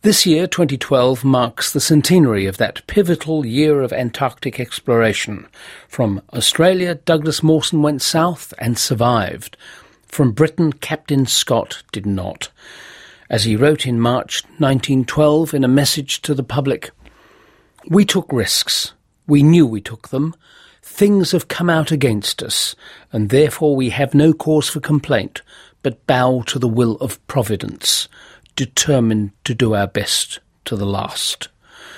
This year, 2012, marks the centenary of that pivotal year of Antarctic exploration. From Australia, Douglas Mawson went south and survived. From Britain, Captain Scott did not. As he wrote in March 1912 in a message to the public, "We took risks. We knew we took them. Things have come out against us, and therefore we have no cause for complaint, but bow to the will of Providence, determined to do our best to the last."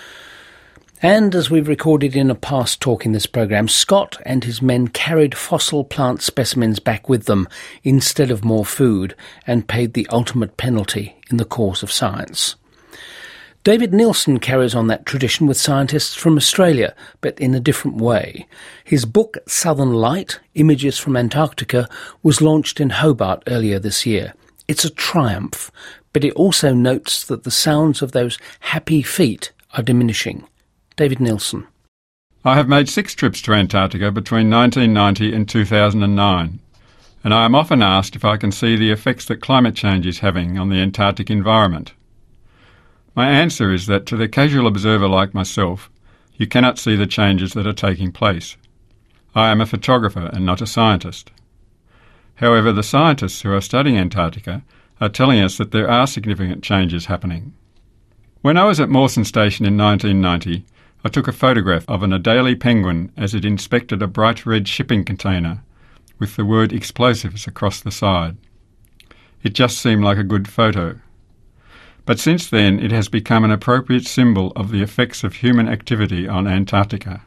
And as we've recorded in a past talk in this program, Scott and his men carried fossil plant specimens back with them instead of more food, and paid the ultimate penalty in the cause of science. David Neilson carries on that tradition with scientists from Australia, but in a different way. His book, Southern Light, Images from Antarctica, was launched in Hobart earlier this year. It's a triumph, but it also notes that the sounds of those happy feet are diminishing. David Neilson. I have made 6 trips to Antarctica between 1990 and 2009, and I am often asked if I can see the effects that climate change is having on the Antarctic environment. My answer is that to the casual observer like myself, you cannot see the changes that are taking place. I am a photographer and not a scientist. However, the scientists who are studying Antarctica are telling us that there are significant changes happening. When I was at Mawson Station in 1990, I took a photograph of an Adelie penguin as it inspected a bright red shipping container with the word explosives across the side. It just seemed like a good photo. But since then, it has become an appropriate symbol of the effects of human activity on Antarctica.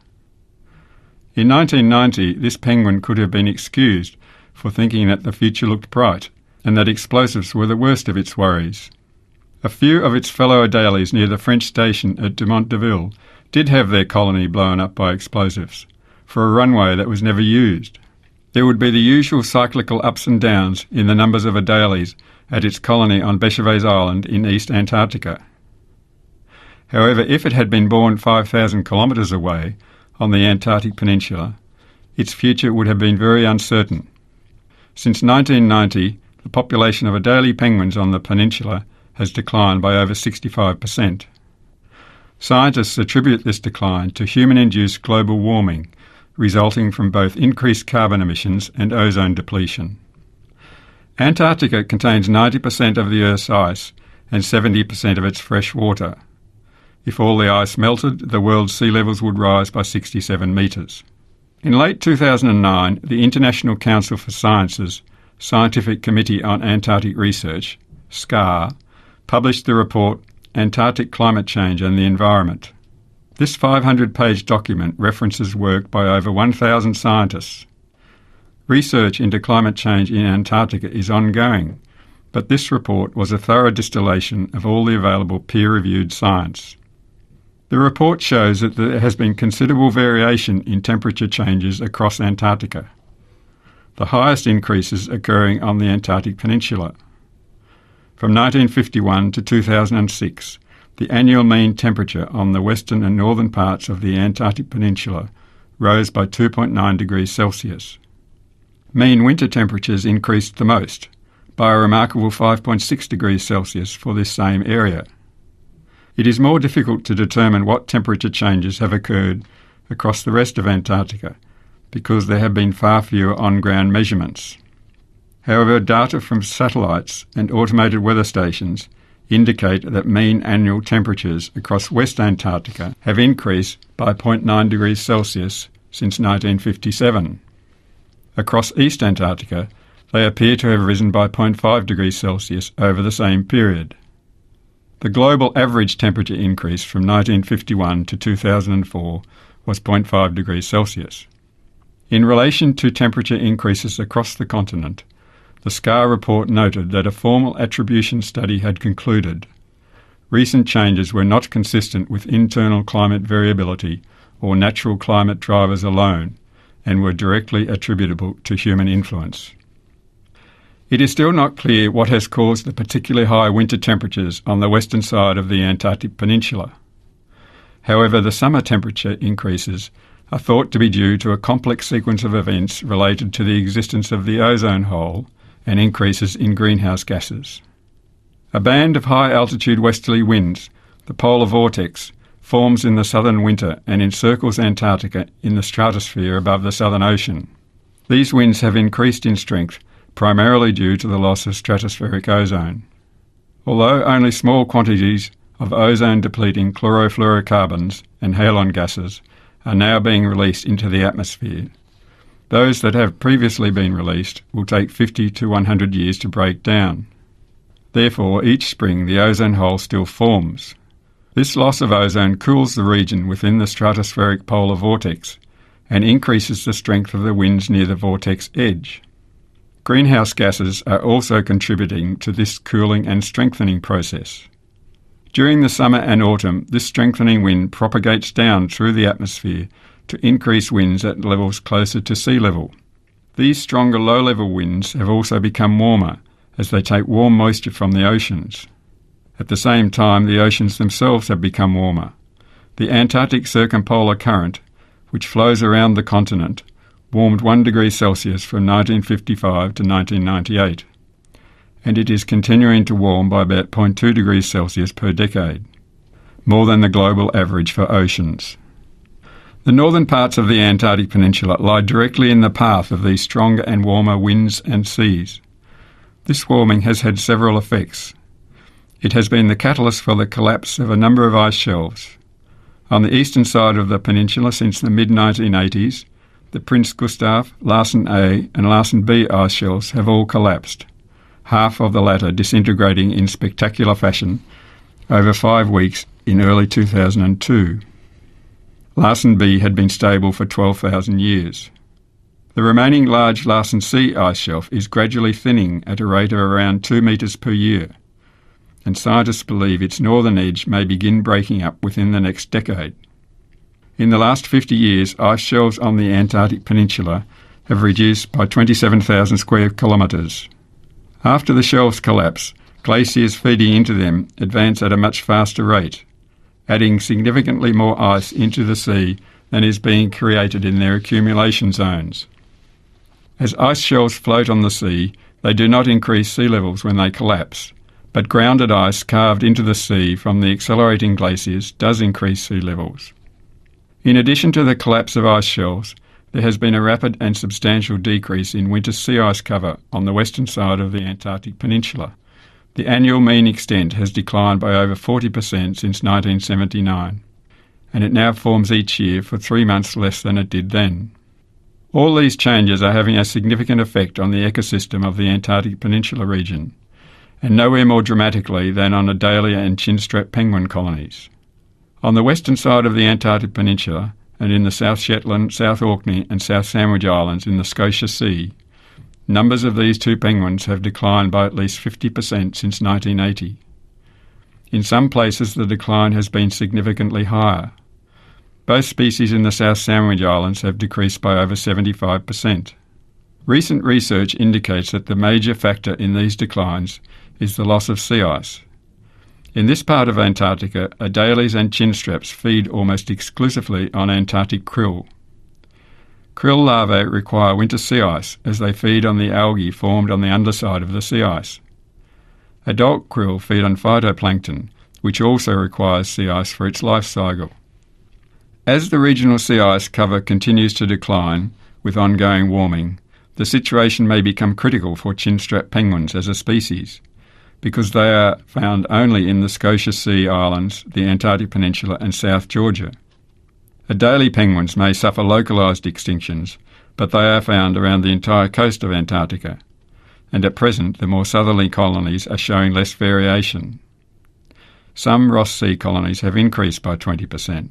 In 1990, this penguin could have been excused for thinking that the future looked bright and that explosives were the worst of its worries. A few of its fellow Adelies near the French station at Dumont d'Urville did have their colony blown up by explosives for a runway that was never used. There would be the usual cyclical ups and downs in the numbers of Adelies at its colony on Bechervaise Island in East Antarctica. However, if it had been born 5,000 kilometres away on the Antarctic Peninsula, its future would have been very uncertain. Since 1990, the population of Adelie penguins on the peninsula has declined by over 65%. Scientists attribute this decline to human-induced global warming, resulting from both increased carbon emissions and ozone depletion. Antarctica contains 90% of the Earth's ice and 70% of its fresh water. If all the ice melted, the world's sea levels would rise by 67 metres. In late 2009, the International Council for Sciences Scientific Committee on Antarctic Research, SCAR, published the report Antarctic Climate Change and the Environment. This 500-page document references work by over 1,000 scientists. Research into climate change in Antarctica is ongoing, but this report was a thorough distillation of all the available peer-reviewed science. The report shows that there has been considerable variation in temperature changes across Antarctica, the highest increases occurring on the Antarctic Peninsula. From 1951 to 2006, the annual mean temperature on the western and northern parts of the Antarctic Peninsula rose by 2.9 degrees Celsius. Mean winter temperatures increased the most, by a remarkable 5.6 degrees Celsius for this same area. It is more difficult to determine what temperature changes have occurred across the rest of Antarctica because there have been far fewer on-ground measurements. However, data from satellites and automated weather stations indicate that mean annual temperatures across West Antarctica have increased by 0.9 degrees Celsius since 1957. Across East Antarctica, they appear to have risen by 0.5 degrees Celsius over the same period. The global average temperature increase from 1951 to 2004 was 0.5 degrees Celsius. In relation to temperature increases across the continent, the SCAR report noted that a formal attribution study had concluded recent changes were not consistent with internal climate variability or natural climate drivers alone and were directly attributable to human influence. It is still not clear what has caused the particularly high winter temperatures on the western side of the Antarctic Peninsula. However, the summer temperature increases are thought to be due to a complex sequence of events related to the existence of the ozone hole and increases in greenhouse gases. A band of high-altitude westerly winds, the polar vortex, forms in the southern winter and encircles Antarctica in the stratosphere above the Southern Ocean. These winds have increased in strength, primarily due to the loss of stratospheric ozone. Although only small quantities of ozone-depleting chlorofluorocarbons and halon gases are now being released into the atmosphere, those that have previously been released will take 50 to 100 years to break down. Therefore, each spring the ozone hole still forms. This loss of ozone cools the region within the stratospheric polar vortex and increases the strength of the winds near the vortex edge. Greenhouse gases are also contributing to this cooling and strengthening process. During the summer and autumn, this strengthening wind propagates down through the atmosphere to increase winds at levels closer to sea level. These stronger low-level winds have also become warmer as they take warm moisture from the oceans. At the same time, the oceans themselves have become warmer. The Antarctic Circumpolar Current, which flows around the continent, warmed 1 degree Celsius from 1955 to 1998, and it is continuing to warm by about 0.2 degrees Celsius per decade, more than the global average for oceans. The northern parts of the Antarctic Peninsula lie directly in the path of these stronger and warmer winds and seas. This warming has had several effects. It has been the catalyst for the collapse of a number of ice shelves. On the eastern side of the peninsula since the mid-1980s, the Prince Gustav, Larsen A and Larsen B ice shelves have all collapsed, half of the latter disintegrating in spectacular fashion over 5 weeks in early 2002. Larsen B had been stable for 12,000 years. The remaining large Larsen C ice shelf is gradually thinning at a rate of around 2 metres per year, and scientists believe its northern edge may begin breaking up within the next decade. In the last 50 years, ice shelves on the Antarctic Peninsula have reduced by 27,000 square kilometres. After the shelves collapse, glaciers feeding into them advance at a much faster rate, adding significantly more ice into the sea than is being created in their accumulation zones. As ice shelves float on the sea, they do not increase sea levels when they collapse, but grounded ice carved into the sea from the accelerating glaciers does increase sea levels. In addition to the collapse of ice shelves, there has been a rapid and substantial decrease in winter sea ice cover on the western side of the Antarctic Peninsula. The annual mean extent has declined by over 40% since 1979, and it now forms each year for 3 months less than it did then. All these changes are having a significant effect on the ecosystem of the Antarctic Peninsula region, and nowhere more dramatically than on Adelie and chinstrap penguin colonies. On the western side of the Antarctic Peninsula, and in the South Shetland, South Orkney and South Sandwich Islands in the Scotia Sea, numbers of these two penguins have declined by at least 50% since 1980. In some places the decline has been significantly higher. Both species in the South Sandwich Islands have decreased by over 75%. Recent research indicates that the major factor in these declines is the loss of sea ice. In this part of Antarctica, adelies and chinstraps feed almost exclusively on Antarctic krill. Krill larvae require winter sea ice as they feed on the algae formed on the underside of the sea ice. Adult krill feed on phytoplankton, which also requires sea ice for its life cycle. As the regional sea ice cover continues to decline with ongoing warming, the situation may become critical for chinstrap penguins as a species, because they are found only in the Scotia Sea Islands, the Antarctic Peninsula and South Georgia. Adelie penguins may suffer localised extinctions, but they are found around the entire coast of Antarctica, and at present the more southerly colonies are showing less variation. Some Ross Sea colonies have increased by 20%.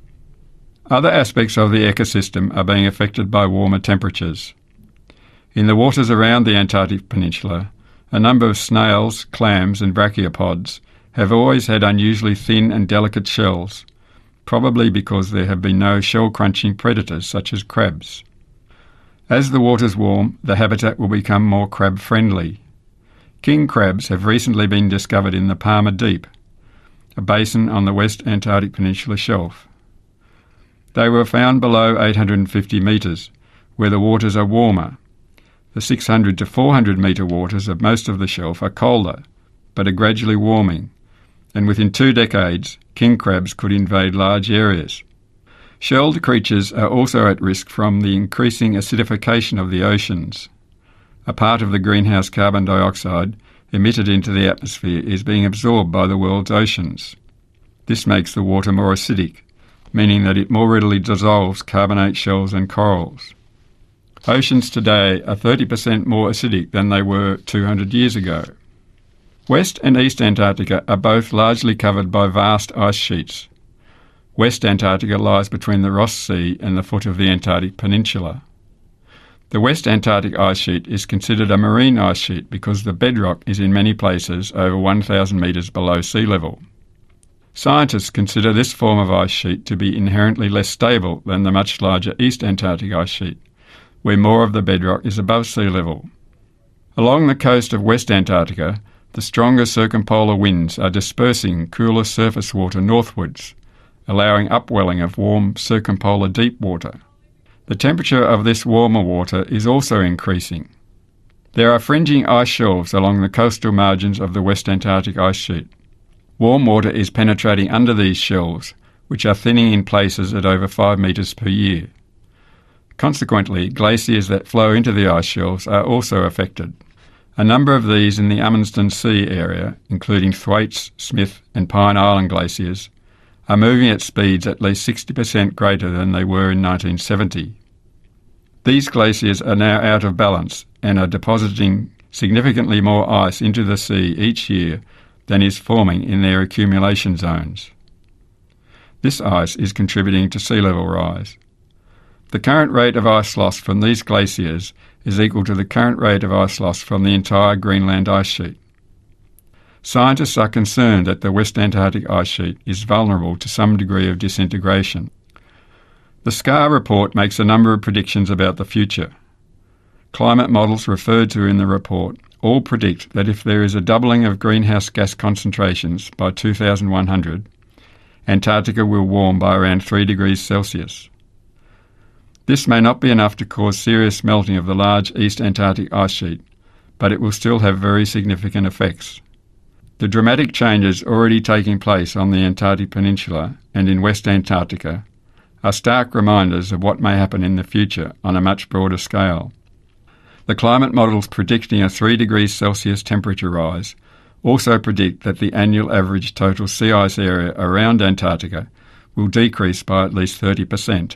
Other aspects of the ecosystem are being affected by warmer temperatures. In the waters around the Antarctic Peninsula, a number of snails, clams and brachiopods have always had unusually thin and delicate shells, probably because there have been no shell-crunching predators such as crabs. As the waters warm, the habitat will become more crab-friendly. King crabs have recently been discovered in the Palmer Deep, a basin on the West Antarctic Peninsula shelf. They were found below 850 metres, where the waters are warmer. The 600 to 400 metre waters of most of the shelf are colder, but are gradually warming, and within 2 decades, king crabs could invade large areas. Shelled creatures are also at risk from the increasing acidification of the oceans. A part of the greenhouse carbon dioxide emitted into the atmosphere is being absorbed by the world's oceans. This makes the water more acidic, meaning that it more readily dissolves carbonate shells and corals. Oceans today are 30% more acidic than they were 200 years ago. West and East Antarctica are both largely covered by vast ice sheets. West Antarctica lies between the Ross Sea and the foot of the Antarctic Peninsula. The West Antarctic ice sheet is considered a marine ice sheet because the bedrock is in many places over 1,000 metres below sea level. Scientists consider this form of ice sheet to be inherently less stable than the much larger East Antarctic ice sheet, where more of the bedrock is above sea level. Along the coast of West Antarctica, the stronger circumpolar winds are dispersing cooler surface water northwards, allowing upwelling of warm circumpolar deep water. The temperature of this warmer water is also increasing. There are fringing ice shelves along the coastal margins of the West Antarctic ice sheet. Warm water is penetrating under these shelves, which are thinning in places at over 5 metres per year. Consequently, glaciers that flow into the ice shelves are also affected. A number of these in the Amundsen Sea area, including Thwaites, Smith and Pine Island glaciers, are moving at speeds at least 60% greater than they were in 1970. These glaciers are now out of balance and are depositing significantly more ice into the sea each year than is forming in their accumulation zones. This ice is contributing to sea level rise. The current rate of ice loss from these glaciers is equal to the current rate of ice loss from the entire Greenland ice sheet. Scientists are concerned that the West Antarctic ice sheet is vulnerable to some degree of disintegration. The SCAR report makes a number of predictions about the future. Climate models referred to in the report all predict that if there is a doubling of greenhouse gas concentrations by 2100, Antarctica will warm by around 3 degrees Celsius. This may not be enough to cause serious melting of the large East Antarctic ice sheet, but it will still have very significant effects. The dramatic changes already taking place on the Antarctic Peninsula and in West Antarctica are stark reminders of what may happen in the future on a much broader scale. The climate models predicting a 3 degrees Celsius temperature rise also predict that the annual average total sea ice area around Antarctica will decrease by at least 30%.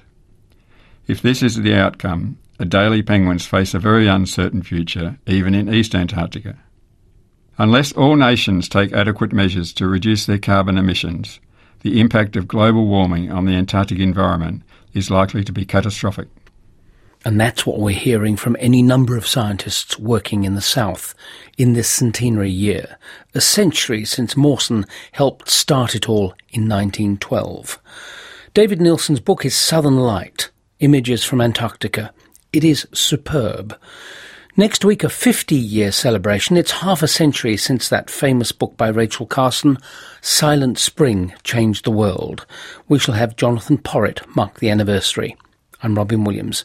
If this is the outcome, Adelie penguins face a very uncertain future, even in East Antarctica. Unless all nations take adequate measures to reduce their carbon emissions, the impact of global warming on the Antarctic environment is likely to be catastrophic. And that's what we're hearing from any number of scientists working in the South in this centenary year, a century since Mawson helped start it all in 1912. David Neilson's book is Southern Light, Images from Antarctica. It is superb. Next week, a 50-year celebration. It's half a century since that famous book by Rachel Carson, Silent Spring Changed the World. We shall have Jonathan Porritt mark the anniversary. I'm Robin Williams.